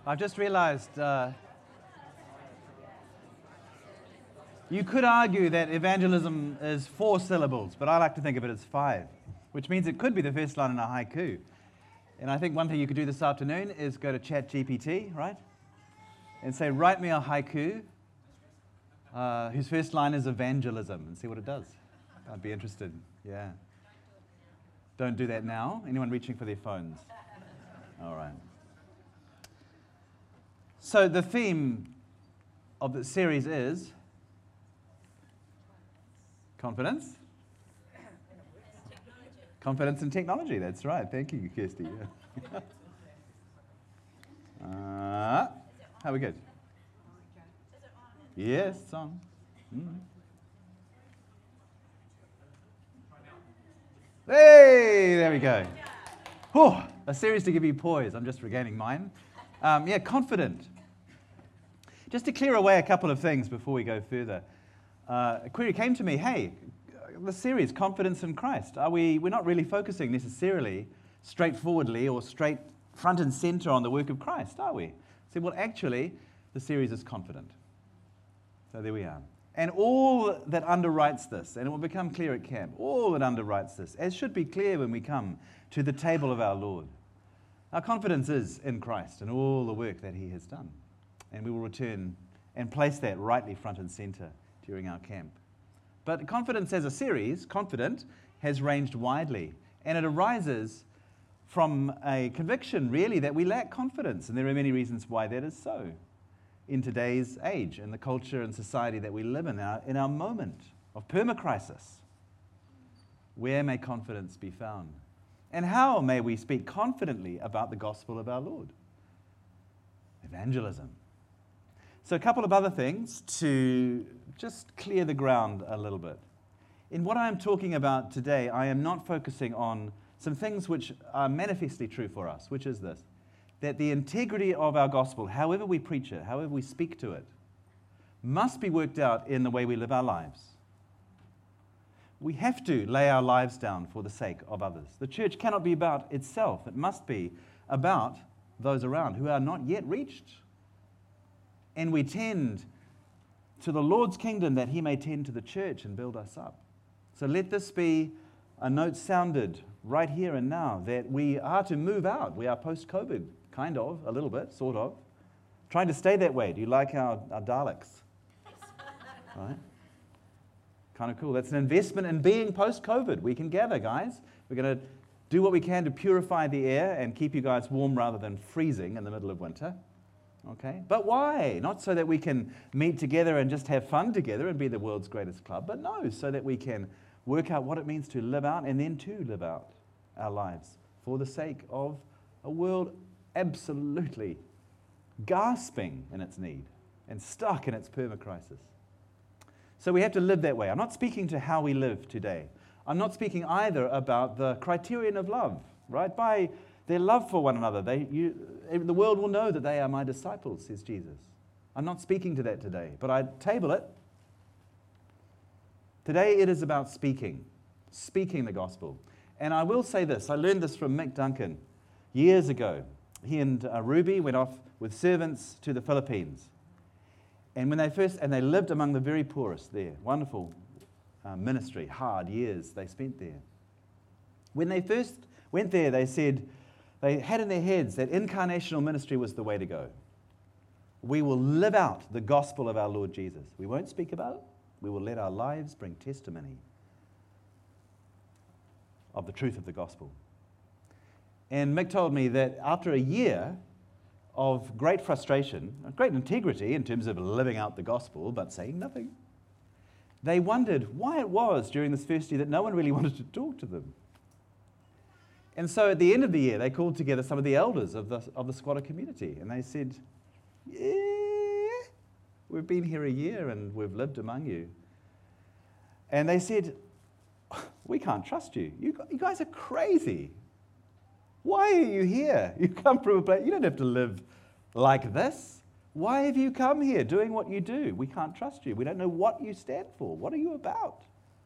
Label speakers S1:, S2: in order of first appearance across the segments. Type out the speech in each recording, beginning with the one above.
S1: I've just realized you could argue that evangelism is 4 syllables, but I like to think of it as 5, which means it could be the first line in a haiku. And I think one thing you could do this afternoon is go to ChatGPT, right? And say, write me a haiku whose first line is evangelism, and see what it does. I'd be interested, yeah. Don't do that now. Anyone reaching for their phones? All right. So the theme of the series is confidence. Confidence in technology, that's right. Thank you, Kirsty. Yeah. How are we good? Yes, it's on. Hey, there we go. Whew, a series to give you poise. I'm just regaining mine. Confident. Just to clear away a couple of things before we go further. A query came to me, hey, the series, Confidence in Christ, we're not really focusing necessarily straightforwardly or straight front and center on the work of Christ, are we? I said, well, actually, the series is confident. So there we are. And all that underwrites this, and it will become clear at camp, all that underwrites this, as should be clear when we come to the table of our Lord. Our confidence is in Christ and all the work that he has done. And we will return and place that rightly front and center during our camp. But confidence as a series, confident, has ranged widely. And it arises from a conviction, really, that we lack confidence. And there are many reasons why that is so in today's age, in the culture and society that we live in our moment of permacrisis. Where may confidence be found? And how may we speak confidently about the gospel of our Lord? Evangelism. So a couple of other things to just clear the ground a little bit. In what I am talking about today, I am not focusing on some things which are manifestly true for us, which is this, that the integrity of our gospel, however we preach it, however we speak to it, must be worked out in the way we live our lives. We have to lay our lives down for the sake of others. The church cannot be about itself. It must be about those around who are not yet reached. And we tend to the Lord's kingdom that he may tend to the church and build us up. So let this be a note sounded right here and now that we are to move out. We are post-COVID, kind of, a little bit, sort of. Trying to stay that way. Do you like our Daleks? Right? Kind of cool. That's an investment in being post-COVID. We can gather, guys. We're going to do what we can to purify the air and keep you guys warm rather than freezing in the middle of winter. Okay? But why? Not so that we can meet together and just have fun together and be the world's greatest club, but no, so that we can work out what it means to live out and then to live out our lives for the sake of a world absolutely gasping in its need and stuck in its permacrisis. So we have to live that way. I'm not speaking to how we live today. I'm not speaking either about the criterion of love, right? By their love for one another, the world will know that they are my disciples, says Jesus. I'm not speaking to that today, but I table it. Today it is about speaking the gospel. And I will say this, I learned this from Mick Duncan years ago. He and Ruby went off with servants to the Philippines. And when they lived among the very poorest there, wonderful ministry, hard years they spent there. When they first went there, they said, they had in their heads that incarnational ministry was the way to go. We will live out the gospel of our Lord Jesus. We won't speak about it. We will let our lives bring testimony of the truth of the gospel. And Mick told me that after a year of great frustration, great integrity in terms of living out the gospel, but saying nothing, they wondered why it was during this first year that no one really wanted to talk to them. And so at the end of the year, they called together some of the elders of the squatter community, and they said, yeah, we've been here a year and we've lived among you. And they said, we can't trust you. You guys are crazy. Why are you here? You come from a place, you don't have to live like this. Why have you come here doing what you do? We can't trust you. We don't know what you stand for. What are you about?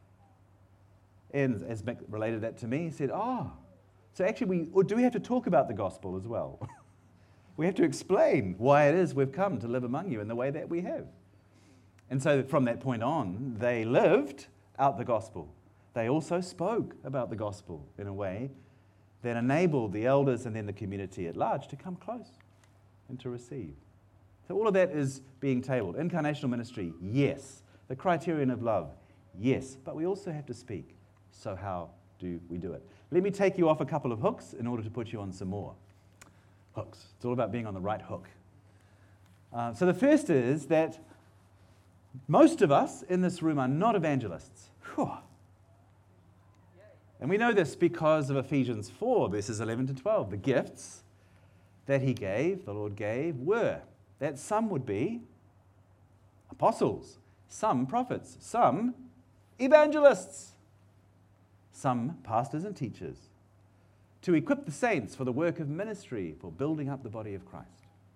S1: And as Mick related that to me, he said, so actually, do we have to talk about the gospel as well? We have to explain why it is we've come to live among you in the way that we have. And so from that point on, they lived out the gospel. They also spoke about the gospel in a way that enabled the elders and then the community at large to come close and to receive. So all of that is being tabled. Incarnational ministry, yes. The criterion of love, yes. But we also have to speak. So how do we do it? Let me take you off a couple of hooks in order to put you on some more hooks. It's all about being on the right hook. So the first is that most of us in this room are not evangelists. Whew. And we know this because of Ephesians 4, verses 11 to 12. The gifts that he gave, the Lord gave, were that some would be apostles, some prophets, some evangelists, some pastors and teachers, to equip the saints for the work of ministry, for building up the body of Christ.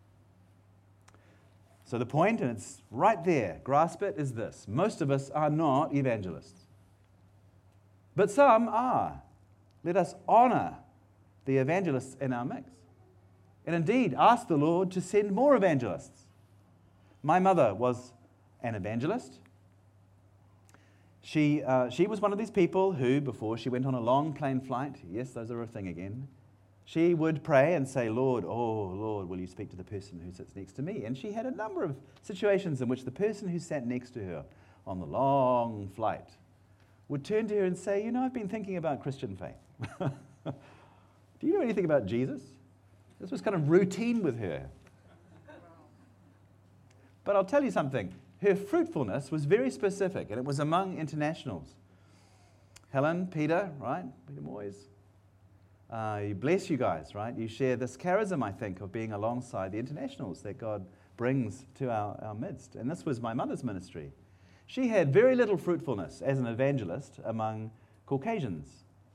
S1: So the point, and it's right there, grasp it, is this. Most of us are not evangelists. But some are. Let us honor the evangelists in our mix. And indeed, ask the Lord to send more evangelists. My mother was an evangelist. She was one of these people who, before she went on a long plane flight, yes, those are a thing again, she would pray and say, Lord, oh Lord, will you speak to the person who sits next to me? And she had a number of situations in which the person who sat next to her on the long flight would turn to her and say, I've been thinking about Christian faith. Do you know anything about Jesus? This was kind of routine with her. But I'll tell you something. Her fruitfulness was very specific, and it was among internationals. Helen, Peter, right? Peter Moyes. Bless you guys, right? You share this charism, I think, of being alongside the internationals that God brings to our midst. And this was my mother's ministry. She had very little fruitfulness as an evangelist among Caucasians.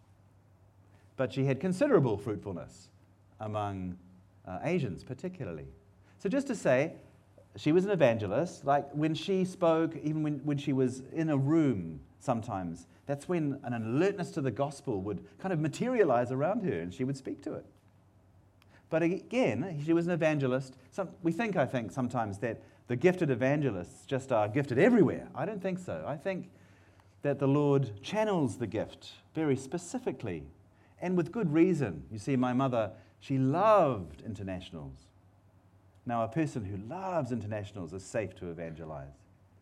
S1: But she had considerable fruitfulness among Asians, particularly. So just to say, she was an evangelist. Like when she spoke, even when she was in a room sometimes, that's when an alertness to the gospel would kind of materialize around her and she would speak to it. But again, she was an evangelist. We think, I think, sometimes that the gifted evangelists just are gifted everywhere. I don't think so. I think that the Lord channels the gift very specifically and with good reason. You see, my mother, she loved internationals. Now, a person who loves internationals is safe to evangelize.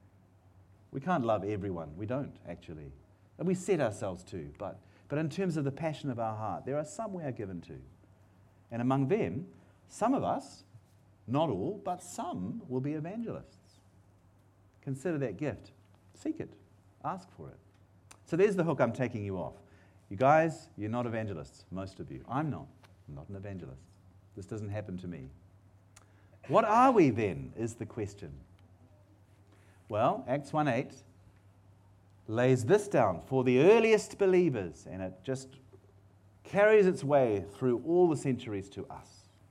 S1: We can't love everyone. We don't, actually. And we set ourselves to. But in terms of the passion of our heart, there are some we are given to. And among them, some of us, not all, but some will be evangelists. Consider that gift. Seek it. Ask for it. So there's the hook I'm taking you off. You guys, you're not evangelists, most of you. I'm not. I'm not an evangelist. This doesn't happen to me. What are we then, is the question. Well, Acts 1:8 lays this down for the earliest believers, and it just carries its way through all the centuries to us.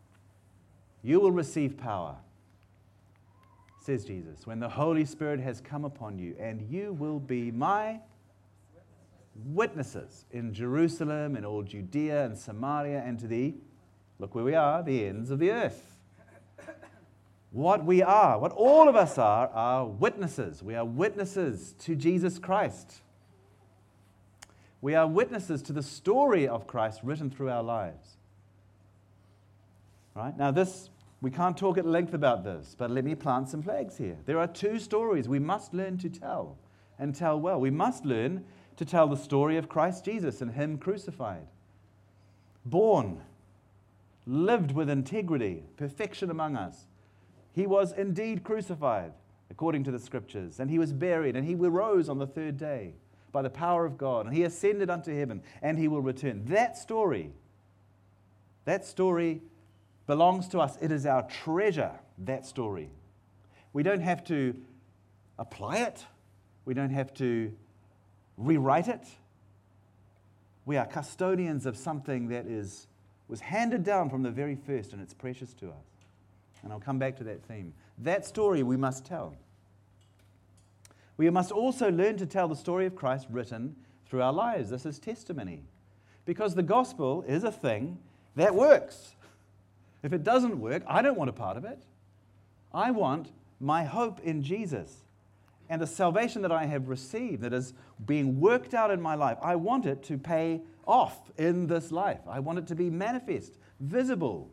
S1: You will receive power, says Jesus, when the Holy Spirit has come upon you, and you will be my witnesses in Jerusalem and all Judea and Samaria and to the, look where we are, the ends of the earth. What we are, what all of us are witnesses. We are witnesses to Jesus Christ. We are witnesses to the story of Christ written through our lives. Right? Now this, we can't talk at length about this, but let me plant some flags here. There are two stories we must learn to tell, and tell well. We must learn to tell the story of Christ Jesus and Him crucified. Born, lived with integrity, perfection among us. He was indeed crucified, according to the Scriptures, and He was buried, and He arose on the third day by the power of God, and He ascended unto heaven, and He will return. That story belongs to us. It is our treasure, that story. We don't have to apply it. We don't have to rewrite it. We are custodians of something that was handed down from the very first, and it's precious to us. And I'll come back to that theme. That story we must tell. We must also learn to tell the story of Christ written through our lives. This is testimony. Because the gospel is a thing that works. If it doesn't work, I don't want a part of it. I want my hope in Jesus and the salvation that I have received that is being worked out in my life. I want it to pay off in this life. I want it to be manifest, visible.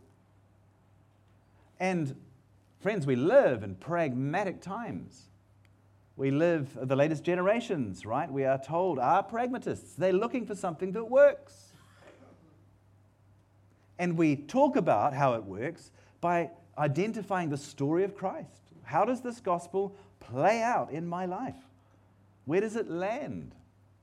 S1: And friends, we live in pragmatic times. We live the latest generations, right? We are told are pragmatists. They're looking for something that works. And we talk about how it works by identifying the story of Christ. How does this gospel play out in my life? Where does it land?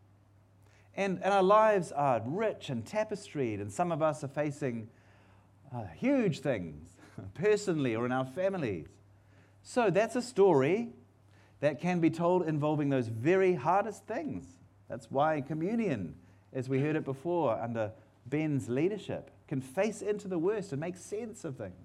S1: And our lives are rich and tapestried, and some of us are facing huge things, personally or in our families. So that's a story that can be told involving those very hardest things. That's why communion, as we heard it before under Ben's leadership, can face into the worst and make sense of things.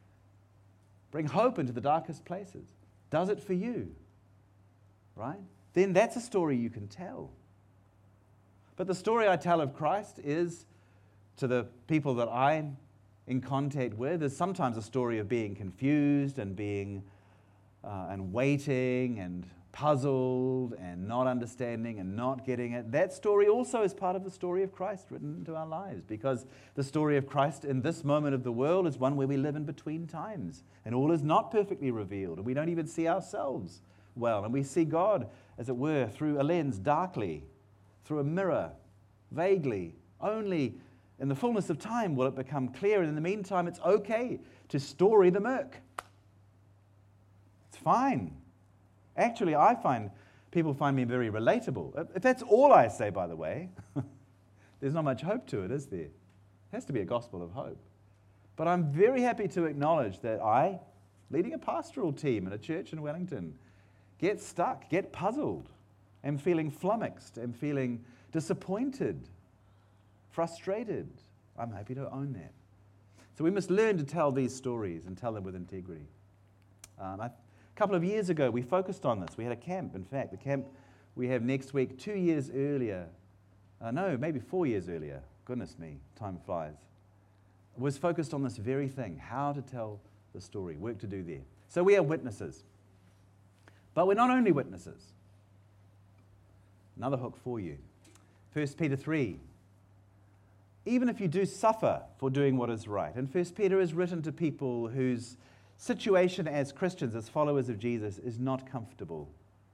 S1: Bring hope into the darkest places. Does it for you, right? Then that's a story you can tell. But the story I tell of Christ is, to the people that I'm in contact with, is sometimes a story of being confused and being and waiting and puzzled and not understanding and not getting it. That story also is part of the story of Christ written into our lives, because the story of Christ in this moment of the world is one where we live in between times and all is not perfectly revealed, and we don't even see ourselves well, and we see God, as it were, through a lens, darkly, through a mirror, vaguely. Only in the fullness of time will it become clear, and in the meantime it's okay to story the murk. It's fine. Actually, I find people find me very relatable. If that's all I say, by the way, there's not much hope to it, is there? It has to be a gospel of hope. But I'm very happy to acknowledge that I, leading a pastoral team in a church in Wellington, get stuck, get puzzled, am feeling flummoxed, am feeling disappointed, frustrated. I'm happy to own that. So we must learn to tell these stories and tell them with integrity. A couple of years ago, we focused on this. We had a camp, in fact. The camp we have next week, 2 years earlier, maybe 4 years earlier, goodness me, time flies, was focused on this very thing, how to tell the story, work to do there. So we are witnesses. But we're not only witnesses. Another hook for you. 1 Peter 3. Even if you do suffer for doing what is right. And 1 Peter is written to people whose situation as Christians, as followers of Jesus, is not comfortable.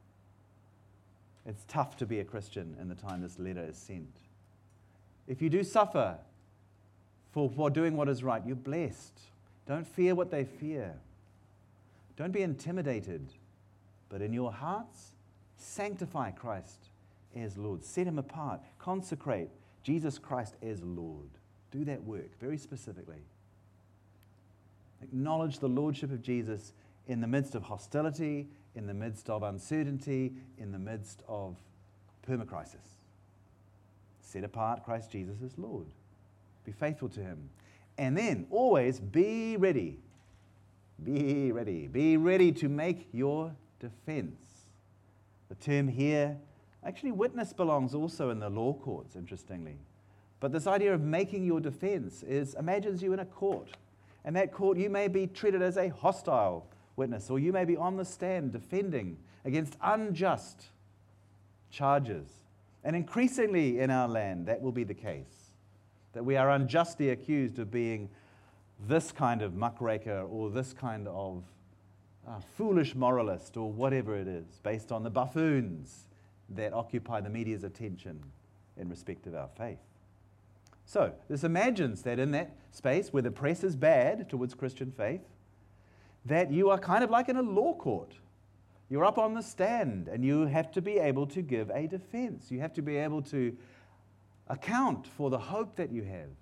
S1: It's tough to be a Christian in the time this letter is sent. If you do suffer for doing what is right, you're blessed. Don't fear what they fear. Don't be intimidated. But in your hearts, sanctify Christ as Lord. Set him apart. Consecrate Jesus Christ as Lord. Do that work very specifically. Acknowledge the lordship of Jesus in the midst of hostility, in the midst of uncertainty, in the midst of permacrisis. Set apart Christ Jesus as Lord. Be faithful to him. And then always be ready. Be ready. Be ready to make your defense. The term here, actually witness belongs also in the law courts, interestingly. But this idea of making your defense imagines you in a court. And that court, you may be treated as a hostile witness, or you may be on the stand defending against unjust charges. And increasingly in our land, that will be the case, that we are unjustly accused of being this kind of muckraker or this kind of foolish moralist or whatever it is, based on the buffoons that occupy the media's attention in respect of our faith. So this imagines that in that space where the press is bad towards Christian faith, that you are kind of like in a law court. You're up on the stand and you have to be able to give a defense. You have to be able to account for the hope that you have.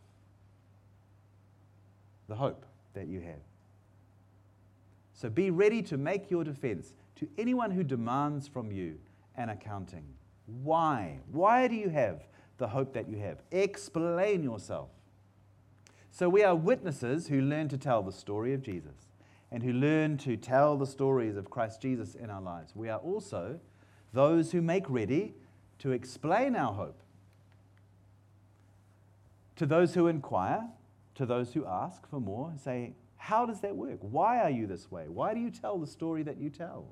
S1: The hope that you have. So be ready to make your defense to anyone who demands from you an accounting. Why? Why do you have the hope that you have? Explain yourself. So we are witnesses who learn to tell the story of Jesus and who learn to tell the stories of Christ Jesus in our lives. We are also those who make ready to explain our hope to those who inquire, to those who ask for more, say, how does that work? Why are you this way? Why do you tell the story that you tell?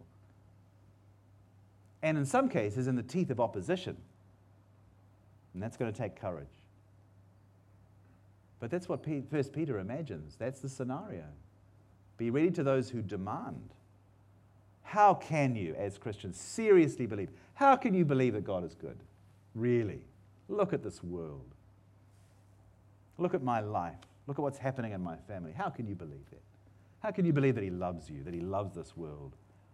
S1: And in some cases, in the teeth of opposition. And that's going to take courage. But that's what 1 Peter imagines. That's the scenario. Be ready to those who demand. How can you, as Christians, seriously believe? How can you believe that God is good? Really? Look at this world. Look at my life. Look at what's happening in my family. How can you believe that? How can you believe that He loves you, that He loves this world?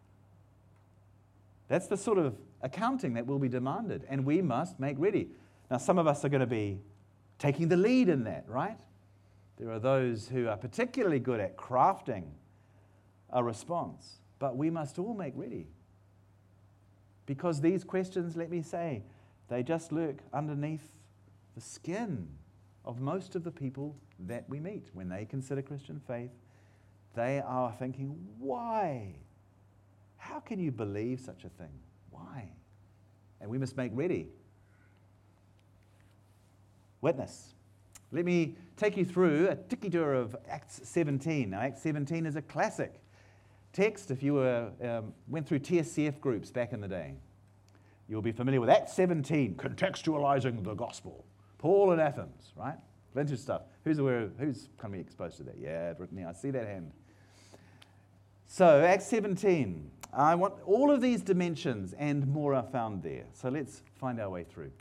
S1: That's the sort of accounting that will be demanded, and we must make ready. Now, some of us are going to be taking the lead in that, right? There are those who are particularly good at crafting a response, but we must all make ready. Because these questions, let me say, they just lurk underneath the skin of most of the people that we meet. When they consider Christian faith, they are thinking, why? How can you believe such a thing? Why? And we must make ready. Witness. Let me take you through a tiki tour of Acts 17. Now, Acts 17 is a classic text. If you went through TSCF groups back in the day, you'll be familiar with Acts 17, contextualizing the gospel. Paul in Athens, right? Plenty of stuff. Who's going to be exposed to that? Yeah, Brittany, I see that hand. So, Acts 17. I want all of these dimensions and more are found there. So let's find our way through.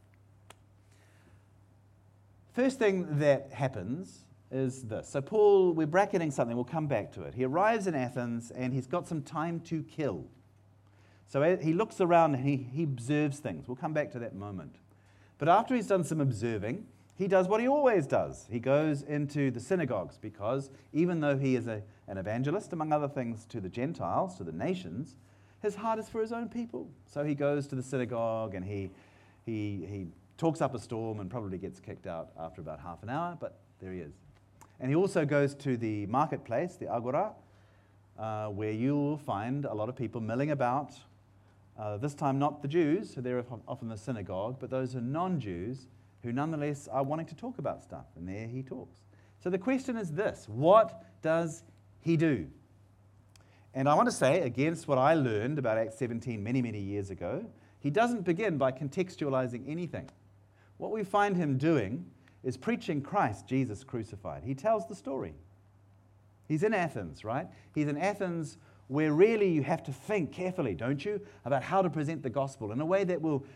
S1: First thing that happens is this. So Paul, we're bracketing something, we'll come back to it. He arrives in Athens and he's got some time to kill. So he looks around and he observes things. We'll come back to that moment. But after he's done some observing, he does what he always does. He goes into the synagogues because even though he is an evangelist, among other things, to the Gentiles, to the nations, his heart is for his own people. So he goes to the synagogue and he talks up a storm and probably gets kicked out after about half an hour, but there he is. And he also goes to the marketplace, the Agora, where you will find a lot of people milling about. This time not the Jews, who they're often the synagogue, but those who are non-Jews, who nonetheless are wanting to talk about stuff. And there he talks. So the question is this: what does he do? And I want to say, against what I learned about Acts 17 many, many years ago, he doesn't begin by contextualizing anything. What we find him doing is preaching Christ, Jesus crucified. He tells the story. He's in Athens, right? He's in Athens where really you have to think carefully, don't you, about how to present the gospel in a way that will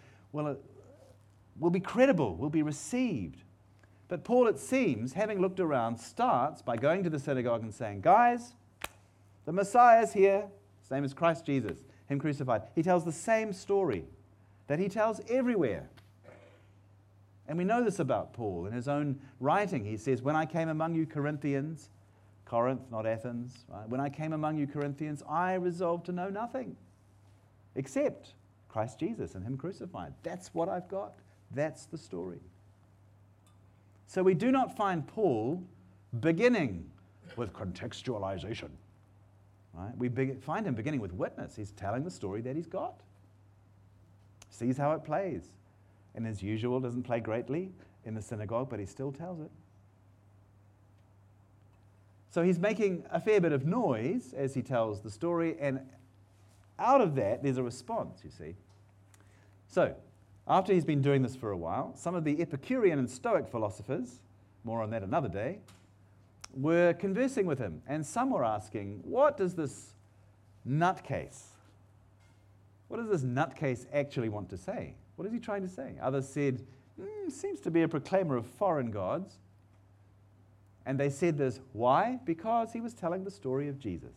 S1: be credible, will be received. But Paul, it seems, having looked around, starts by going to the synagogue and saying, guys, the Messiah is here. His name is Christ Jesus, him crucified. He tells the same story that he tells everywhere. And we know this about Paul. In his own writing, he says, when I came among you Corinthians, Corinth, not Athens, right? When I came among you Corinthians, I resolved to know nothing except Christ Jesus and him crucified. That's what I've got. That's the story. So we do not find Paul beginning with contextualization. Right? We find him beginning with witness. He's telling the story that he's got. Sees how it plays. And as usual, doesn't play greatly in the synagogue, but he still tells it. So he's making a fair bit of noise as he tells the story, and out of that, there's a response, you see. So, after he's been doing this for a while, some of the Epicurean and Stoic philosophers, more on that another day, were conversing with him, and some were asking, what does this nutcase actually want to say? What is he trying to say? Others said, seems to be a proclaimer of foreign gods. And they said this, why? Because he was telling the story of Jesus.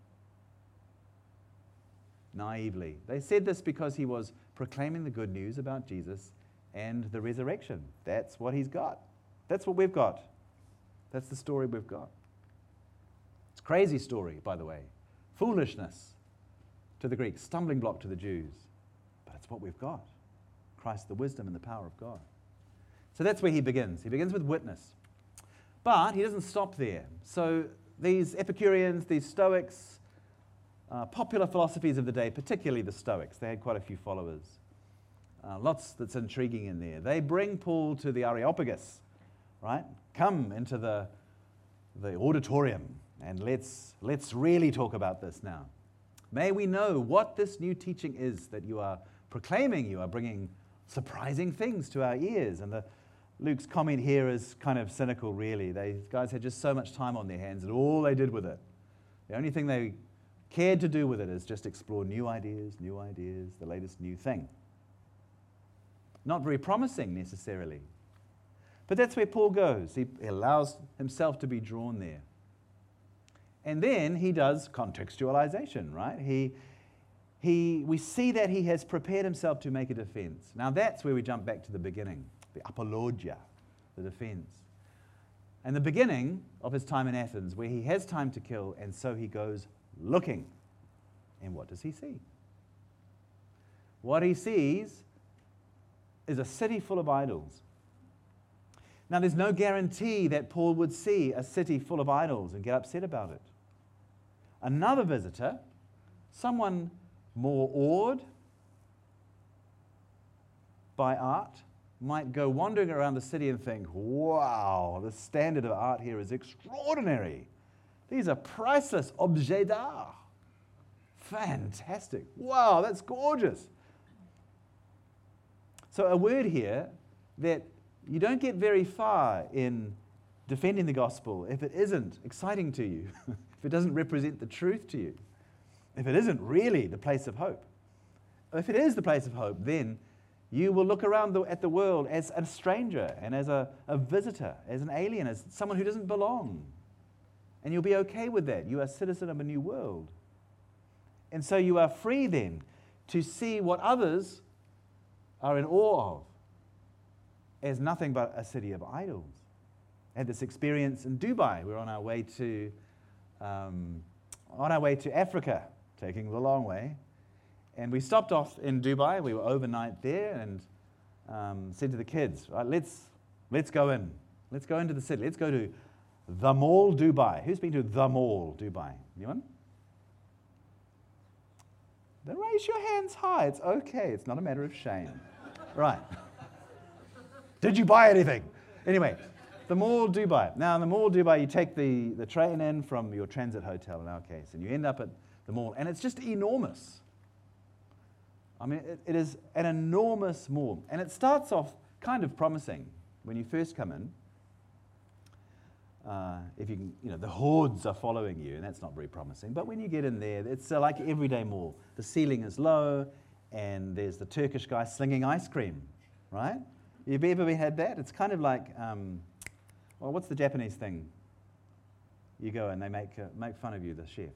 S1: Naively. They said this because he was proclaiming the good news about Jesus and the resurrection. That's what he's got. That's what we've got. That's the story we've got. It's a crazy story, by the way. Foolishness to the Greeks, stumbling block to the Jews. But it's what we've got. Christ, the wisdom and the power of God. So that's where he begins. He begins with witness. But he doesn't stop there. So these Epicureans, these Stoics, popular philosophies of the day, particularly the Stoics, they had quite a few followers. Lots that's intriguing in there. They bring Paul to the Areopagus, right? Come into the auditorium and let's really talk about this now. May we know what this new teaching is that you are proclaiming. You are bringing surprising things to our ears. And Luke's comment here is kind of cynical, really. These guys had just so much time on their hands, and all they did with it, the only thing they cared to do with it is just explore new ideas, the latest new thing. Not very promising necessarily. But that's where Paul goes. He allows himself to be drawn there. And then he does contextualization, right? We see that he has prepared himself to make a defense. Now that's where we jump back to the beginning, the apologia, the defense. And the beginning of his time in Athens, where he has time to kill, and so he goes looking. And what does he see? What he sees is a city full of idols. Now, there's no guarantee that Paul would see a city full of idols and get upset about it. Another visitor, someone more awed by art, might go wandering around the city and think, wow, the standard of art here is extraordinary. These are priceless objets d'art. Fantastic. Wow, that's gorgeous. So a word here that you don't get very far in defending the gospel if it isn't exciting to you, if it doesn't represent the truth to you, if it isn't really the place of hope. If it is the place of hope, then you will look around at the world as a stranger and as a visitor, as an alien, as someone who doesn't belong. And you'll be okay with that. You are a citizen of a new world. And so you are free then to see what others are in awe of as nothing but a city of idols. I had this experience in Dubai. We were on our way to Africa, taking the long way. And we stopped off in Dubai. We were overnight there and said to the kids, right, let's go in. Let's go into the city. Let's go to the Mall Dubai. Who's been to the Mall Dubai? Anyone? Then raise your hands high. It's okay. It's not a matter of shame. Right. Did you buy anything? Anyway, the Mall Dubai. Now, in the Mall Dubai, you take the train in from your transit hotel, in our case, and you end up at the mall. And it's just enormous. I mean, it is an enormous mall. And it starts off kind of promising when you first come in. If you can, the hordes are following you, and that's not very promising. But when you get in there, it's like an everyday mall. The ceiling is low, and there's the Turkish guy slinging ice cream, right? You've ever had that? It's kind of like, what's the Japanese thing? You go and they make fun of you, the chef.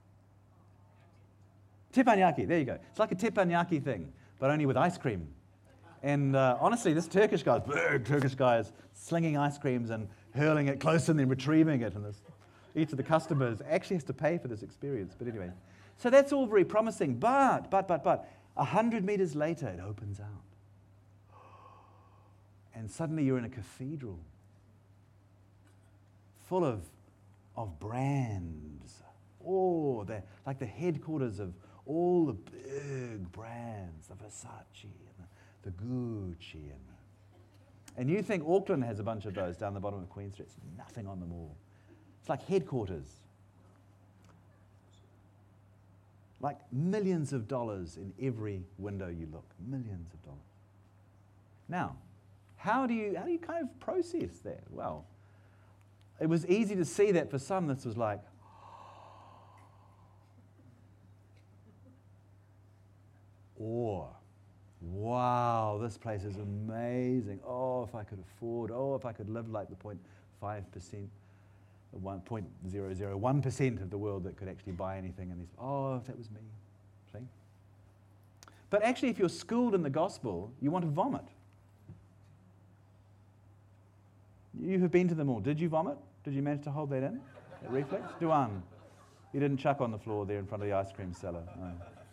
S1: Teppanyaki, there you go. It's like a teppanyaki thing, but only with ice cream. And honestly, this Turkish guy, big Turkish guy, is slinging ice creams and hurling it close and then retrieving it. And each of the customers actually has to pay for this experience. But anyway, so that's all very promising. But 100 meters later, it opens out. And suddenly you're in a cathedral full of brands. Oh, they're like the headquarters of all the big brands, the Versace and the Gucci. And you think Auckland has a bunch of those down the bottom of Queen Street. It's nothing on them all. It's like headquarters. Like millions of dollars in every window you look. Millions of dollars. Now, how do you kind of process that? Well, it was easy to see that for some this was like, awe. Wow, this place is amazing. Oh, if I could afford, if I could live like the 0.5%, 0.001% of the world that could actually buy anything. And if that was me. See? But actually, if you're schooled in the gospel, you want to vomit. You have been to them all. Did you vomit? Did you manage to hold that in? That reflex? Duan, you didn't chuck on the floor there in front of the ice cream seller. No.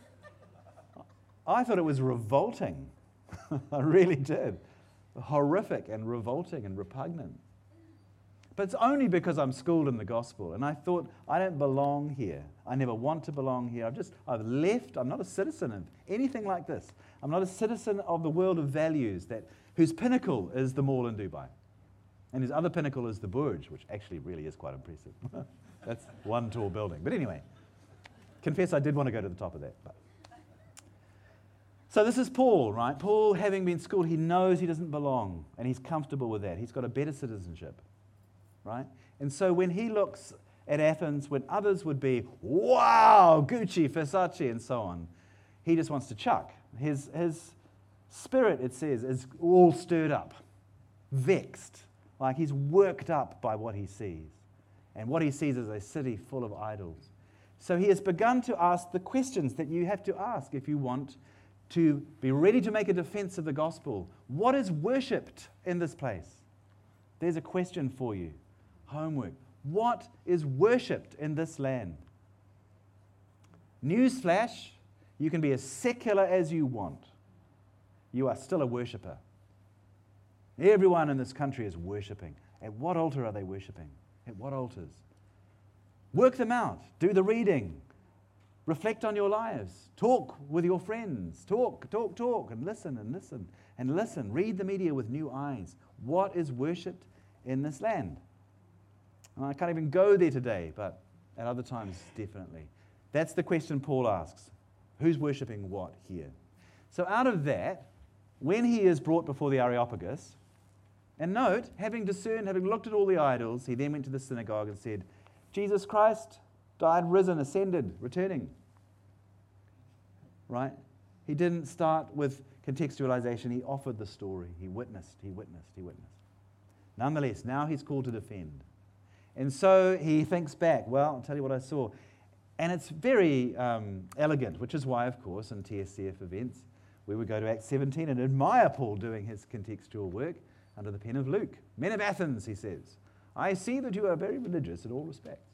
S1: I thought it was revolting. I really did. Horrific and revolting and repugnant. But it's only because I'm schooled in the gospel. And I thought, I don't belong here. I never want to belong here. I've left. I'm not a citizen of anything like this. I'm not a citizen of the world of values whose pinnacle is the mall in Dubai. And his other pinnacle is the Burj, which actually really is quite impressive. That's one tall building. But anyway, confess I did want to go to the top of that. So this is Paul, right? Paul, having been schooled, he knows he doesn't belong, and he's comfortable with that. He's got a better citizenship, right? And so when he looks at Athens, when others would be, wow, Gucci, Versace, and so on, he just wants to chuck. His spirit, it says, is all stirred up, vexed, like he's worked up by what he sees. And what he sees is a city full of idols. So he has begun to ask the questions that you have to ask if you want to be ready to make a defense of the gospel. What is worshipped in this place? There's a question for you. Homework. What is worshipped in this land? Newsflash, you can be as secular as you want. You are still a worshipper. Everyone in this country is worshipping. At what altar are they worshipping? At what altars? Work them out. Do the reading. Reflect on your lives. Talk with your friends. Talk, and listen, and listen, and listen. Read the media with new eyes. What is worshipped in this land? And I can't even go there today, but at other times, definitely. That's the question Paul asks. Who's worshipping what here? So out of that, when he is brought before the Areopagus, and note, having discerned, having looked at all the idols, he then went to the synagogue and said, Jesus Christ died, risen, ascended, returning. Right? He didn't start with contextualization. He offered the story. He witnessed. Nonetheless, now he's called to defend. And so he thinks back, well, I'll tell you what I saw. And it's very elegant, which is why, of course, in TSCF events, we would go to Acts 17 and admire Paul doing his contextual work under the pen of Luke. Men of Athens, he says, I see that you are very religious in all respects.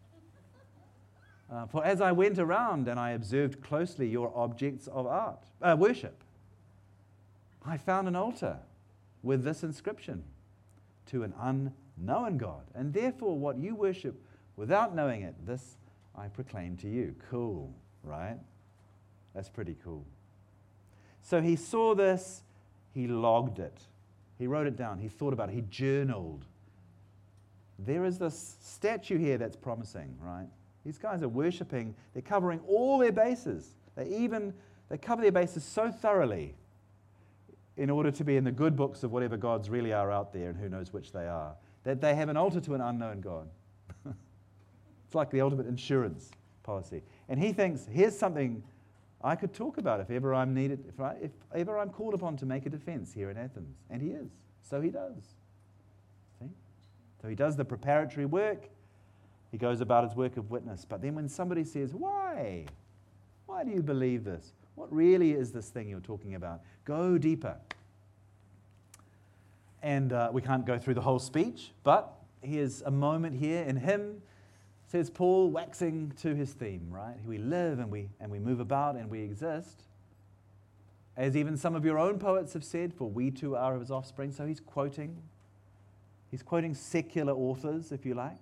S1: For as I went around and I observed closely your objects of worship, I found an altar with this inscription, to an unknown God. And therefore what you worship without knowing it, this I proclaim to you. Cool, right? That's pretty cool. So he saw this, he logged it. He wrote it down, he thought about it, he journaled. There is this statue here that's promising, right? These guys are worshipping, they're covering all their bases. They cover their bases so thoroughly in order to be in the good books of whatever gods really are out there and who knows which they are, that they have an altar to an unknown God. It's like the ultimate insurance policy. And he thinks, here's something I could talk about if ever I'm needed, if ever I'm called upon to make a defense here in Athens. And he is. So he does. See? So he does the preparatory work. He goes about his work of witness. But then when somebody says, why? Why do you believe this? What really is this thing you're talking about? Go deeper. And we can't go through the whole speech, but here's a moment here in him, says Paul, waxing to his theme, right? We live and we move about and we exist. As even some of your own poets have said, for we too are his offspring. So he's quoting secular authors, if you like.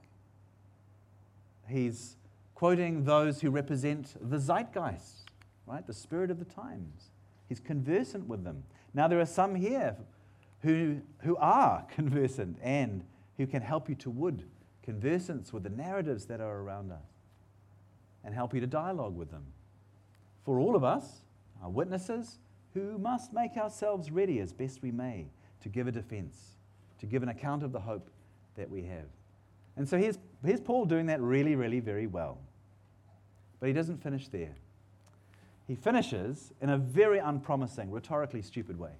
S1: He's quoting those who represent the zeitgeist, right? The spirit of the times. He's conversant with them. Now there are some here who are conversant and who can help you to conversance with the narratives that are around us and help you to dialogue with them. For all of us, our witnesses, who must make ourselves ready as best we may to give a defense, to give an account of the hope that we have. And so here's Paul doing that really, really very well. But he doesn't finish there. He finishes in a very unpromising, rhetorically stupid way.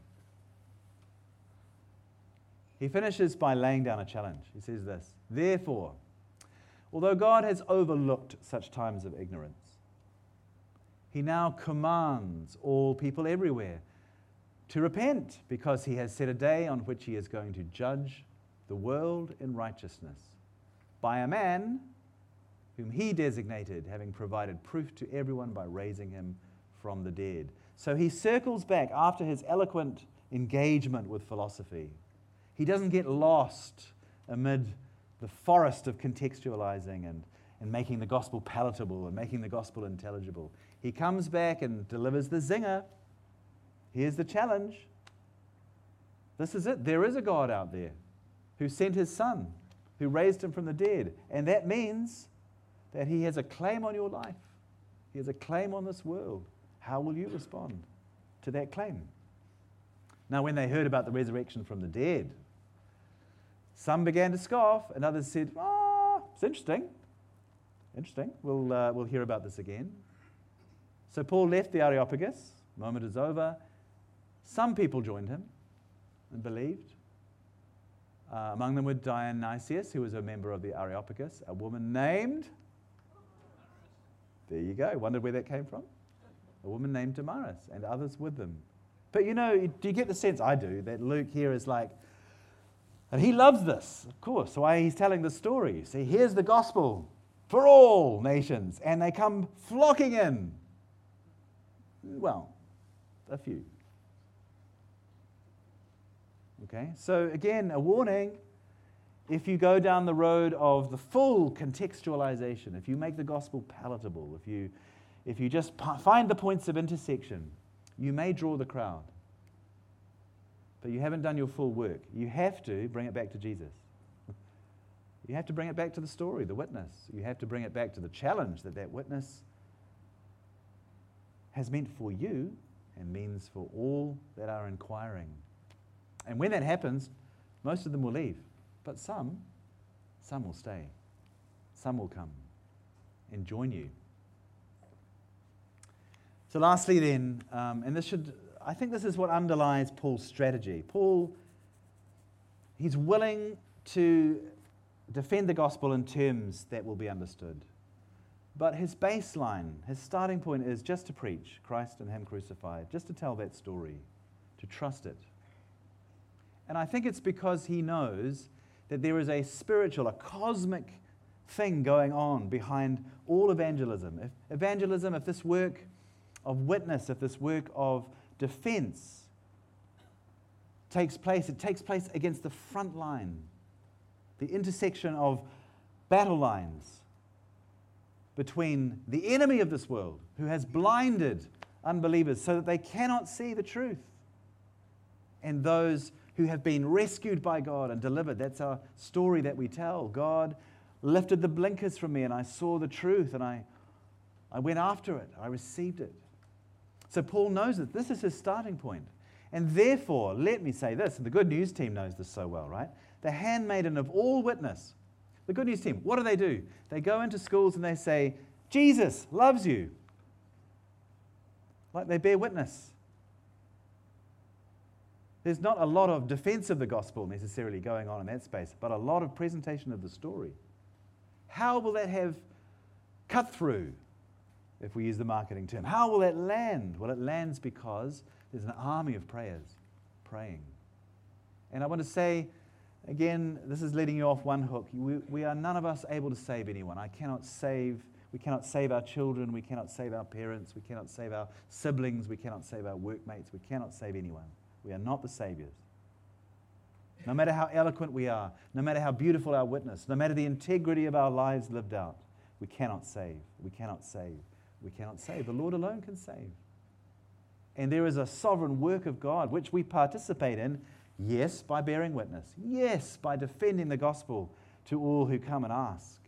S1: He finishes by laying down a challenge. He says this, therefore, although God has overlooked such times of ignorance, he now commands all people everywhere to repent, because he has set a day on which he is going to judge the world in righteousness by a man whom he designated, having provided proof to everyone by raising him from the dead. So he circles back after his eloquent engagement with philosophy. He doesn't get lost amid the forest of contextualizing and making the gospel palatable and making the gospel intelligible. He comes back and delivers the zinger. Here's the challenge. This is it. There is a God out there. who sent his Son, who raised him from the dead. And that means that he has a claim on your life. He has a claim on this world. How will you respond to that claim? Now, when they heard about the resurrection from the dead, some began to scoff, and others said, it's interesting. Interesting. We'll hear about this again. So Paul left the Areopagus. The moment is over. Some people joined him and believed. Among them were Dionysius, who was a member of the Areopagus, a woman named, there you go, wondered where that came from? A woman named Damaris, and others with them. But do you get the sense, I do, that Luke here is like, and he loves this, of course, why he's telling the story. See, here's the gospel for all nations, and they come flocking in. Well, a few. Okay, so again, a warning, if you go down the road of the full contextualization, if you make the gospel palatable, if you just find the points of intersection, you may draw the crowd. But you haven't done your full work. You have to bring it back to Jesus. You have to bring it back to the story, the witness. You have to bring it back to the challenge that witness has meant for you and means for all that are inquiring. And when that happens, most of them will leave. But some will stay. Some will come and join you. So lastly then, I think this is what underlies Paul's strategy. Paul, he's willing to defend the gospel in terms that will be understood. But his baseline, his starting point is just to preach Christ and Him crucified, just to tell that story, to trust it. And I think it's because he knows that there is a spiritual, a cosmic thing going on behind all evangelism. If this work of witness, if this work of defense takes place, it takes place against the front line, the intersection of battle lines between the enemy of this world, who has blinded unbelievers so that they cannot see the truth, and those who have been rescued by God and delivered. That's our story that we tell. God lifted the blinkers from me and I saw the truth and I went after it. I received it. So Paul knows that this is his starting point. And therefore, let me say this, and the Good News team knows this so well, right? The handmaiden of all witness. The Good News team, what do? They go into schools and they say, Jesus loves you. Like they bear witness. There's not a lot of defense of the gospel necessarily going on in that space, but a lot of presentation of the story. How will that have cut through, if we use the marketing term? How will that land? Well, it lands because there's an army of praying. And I want to say, again, this is letting you off one hook. We are none of us able to save anyone. We cannot save our children. We cannot save our parents. We cannot save our siblings. We cannot save our workmates. We cannot save anyone. We are not the saviors. No matter how eloquent we are, no matter how beautiful our witness, no matter the integrity of our lives lived out, we cannot save. We cannot save. We cannot save. The Lord alone can save. And there is a sovereign work of God which we participate in, yes, by bearing witness, yes, by defending the gospel to all who come and ask,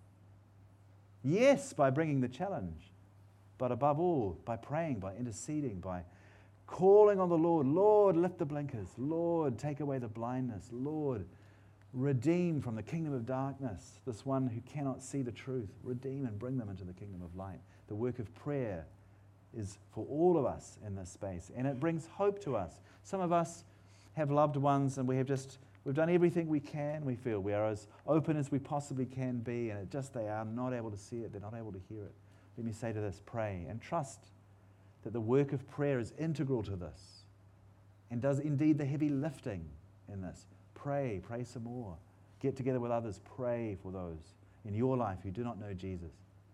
S1: yes, by bringing the challenge, but above all, by praying, by interceding, by calling on the Lord. Lord, lift the blinkers. Lord, take away the blindness. Lord, redeem from the kingdom of darkness this one who cannot see the truth. Redeem and bring them into the kingdom of light. The work of prayer is for all of us in this space, and it brings hope to us. Some of us have loved ones, and we've done everything we can. We feel we are as open as we possibly can be, and they are not able to see it. They're not able to hear it. Let me say to this, pray and trust that the work of prayer is integral to this and does indeed the heavy lifting in this. Pray some more. Get together with others. Pray for those in your life who do not know Jesus.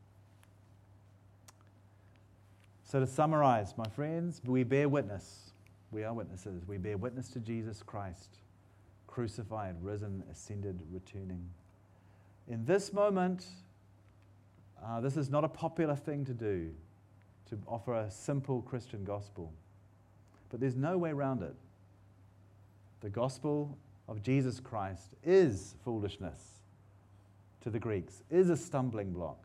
S1: So to summarize, my friends, we bear witness. We are witnesses. We bear witness to Jesus Christ, crucified, risen, ascended, returning. In this moment, this is not a popular thing to do, to offer a simple Christian gospel. But there's no way around it. The gospel of Jesus Christ is foolishness to the Greeks, is a stumbling block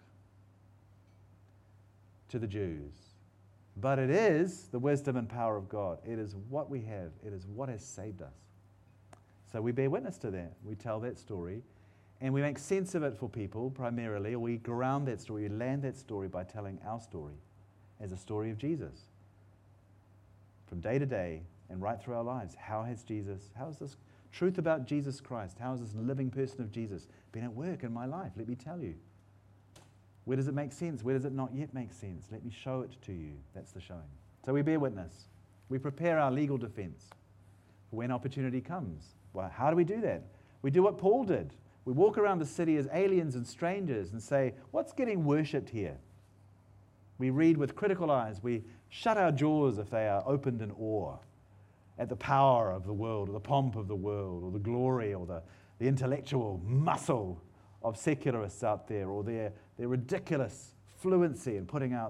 S1: to the Jews. But it is the wisdom and power of God. It is what we have. It is what has saved us. So we bear witness to that. We tell that story, and we make sense of it for people primarily, or we ground that story, we land that story by telling our story as a story of Jesus. From day to day and right through our lives, how has this truth about Jesus Christ, how has this living person of Jesus been at work in my life? Let me tell you. Where does it make sense? Where does it not yet make sense? Let me show it to you. That's the showing. So we bear witness. We prepare our legal defense for when opportunity comes. Well, how do we do that? We do what Paul did. We walk around the city as aliens and strangers and say, what's getting worshipped here? We read with critical eyes. We shut our jaws if they are opened in awe at the power of the world, or the pomp of the world, or the glory, or the intellectual muscle of secularists out there, or their ridiculous fluency in putting out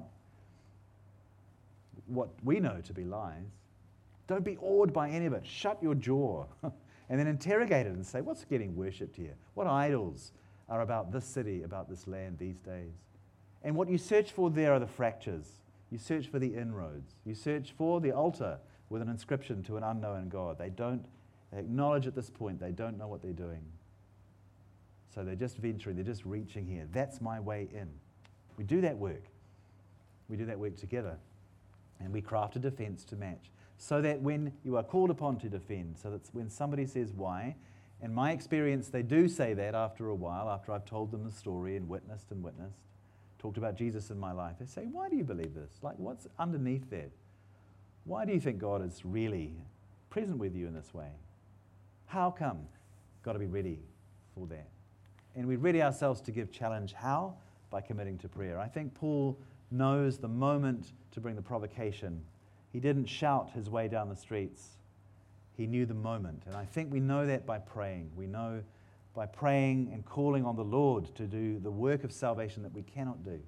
S1: what we know to be lies. Don't be awed by any of it. Shut your jaw and then interrogate it and say, what's getting worshipped here? What idols are about this city, about this land these days? And what you search for there are the fractures. You search for the inroads. You search for the altar with an inscription to an unknown God. They acknowledge at this point they don't know what they're doing. So they're just venturing, they're just reaching here. That's my way in. We do that work. We do that work together. And we craft a defense to match. So that when you are called upon to defend, so that when somebody says why, in my experience they do say that after a while, after I've told them the story and witnessed, talked about Jesus in my life, they say, why do you believe this? Like, what's underneath that? Why do you think God is really present with you in this way? How come? Got to be ready for that. And we ready ourselves to give challenge. How? By committing to prayer. I think Paul knows the moment to bring the provocation. He didn't shout his way down the streets. He knew the moment. And I think we know that by praying. We know by praying and calling on the Lord to do the work of salvation that we cannot do.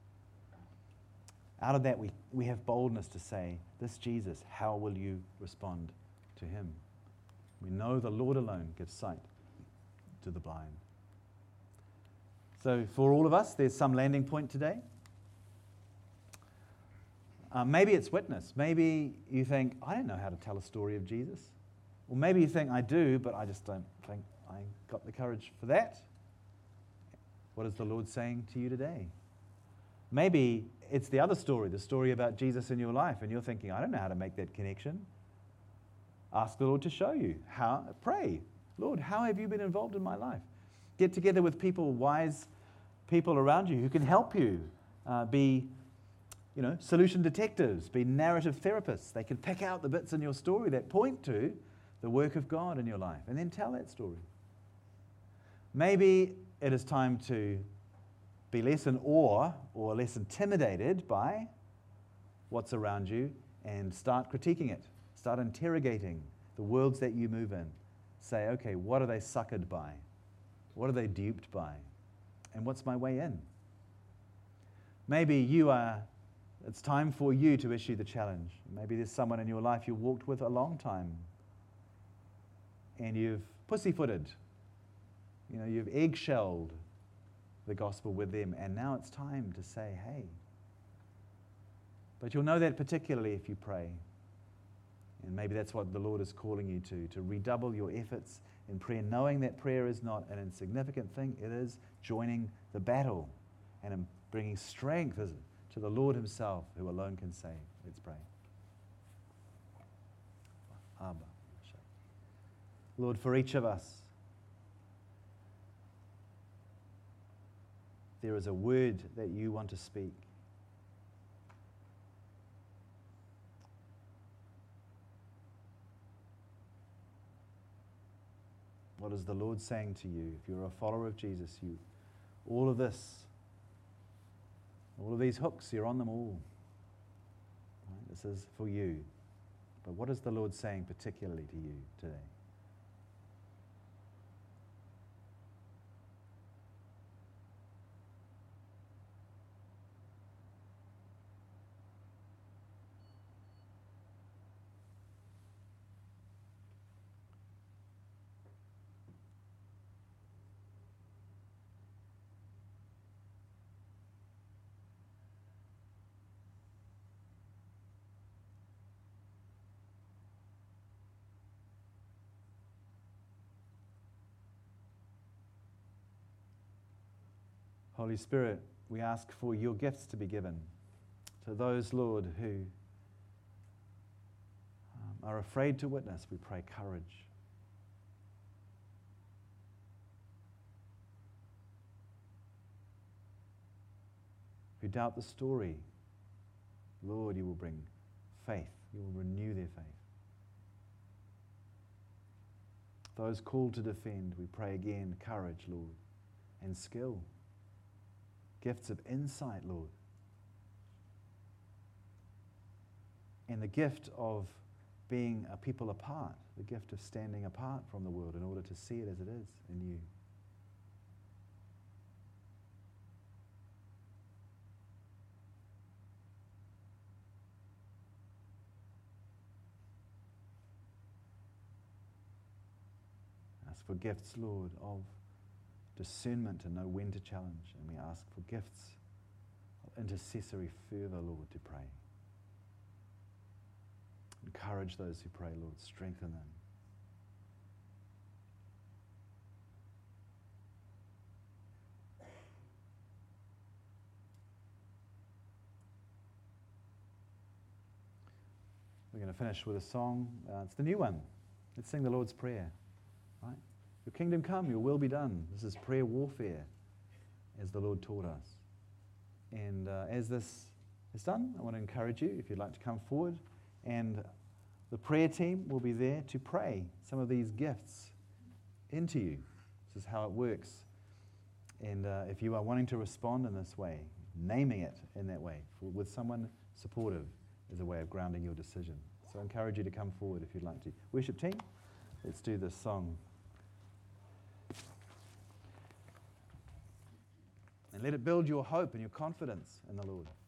S1: Out of that, we have boldness to say, this Jesus, how will you respond to him? We know the Lord alone gives sight to the blind. So for all of us, there's some landing point today. Maybe it's witness. Maybe you think, I don't know how to tell a story of Jesus. Or maybe you think, I do, but I just don't think I got the courage for that. What is the Lord saying to you today? Maybe it's the other story, the story about Jesus in your life, and you're thinking, I don't know how to make that connection. Ask the Lord to show you. How? Pray. Lord, how have you been involved in my life? Get together with people, wise people around you who can help you be solution detectives, be narrative therapists. They can pick out the bits in your story that point to the work of God in your life and then tell that story. Maybe it is time to be less in awe or less intimidated by what's around you and start critiquing it. Start interrogating the worlds that you move in. Say, okay, what are they suckered by? What are they duped by? And what's my way in? Maybe it's time for you to issue the challenge. Maybe there's someone in your life you walked with a long time and you've pussyfooted. You've eggshelled the gospel with them, and now it's time to say, hey. But you'll know that particularly if you pray. And maybe that's what the Lord is calling you to redouble your efforts in prayer, knowing that prayer is not an insignificant thing. It is joining the battle and bringing strength to the Lord himself, who alone can save. Let's pray. Abba. Lord, for each of us, there is a word that you want to speak. What is the Lord saying to you? If you're a follower of Jesus, all of these hooks, you're on them all. Right? This is for you. But what is the Lord saying particularly to you today? Holy Spirit, we ask for your gifts to be given to those, Lord, who are afraid to witness. We pray courage. Who doubt the story, Lord, you will bring faith. You will renew their faith. Those called to defend, we pray again, courage, Lord, and skill. Gifts of insight, Lord. And the gift of being a people apart, the gift of standing apart from the world in order to see it as it is in you. Ask for gifts, Lord, of discernment to know when to challenge. And we ask for gifts of intercessory fervor, Lord, to pray. Encourage those who pray, Lord. Strengthen them. We're going to finish with a song. It's the new one. Let's sing the Lord's Prayer. Right? Your kingdom come, your will be done. This is prayer warfare, as the Lord taught us. And as this is done, I want to encourage you, if you'd like to come forward, and the prayer team will be there to pray some of these gifts into you. This is how it works. And if you are wanting to respond in this way, naming it in that way, with someone supportive, is a way of grounding your decision. So I encourage you to come forward if you'd like to. Worship team, let's do this song. And let it build your hope and your confidence in the Lord.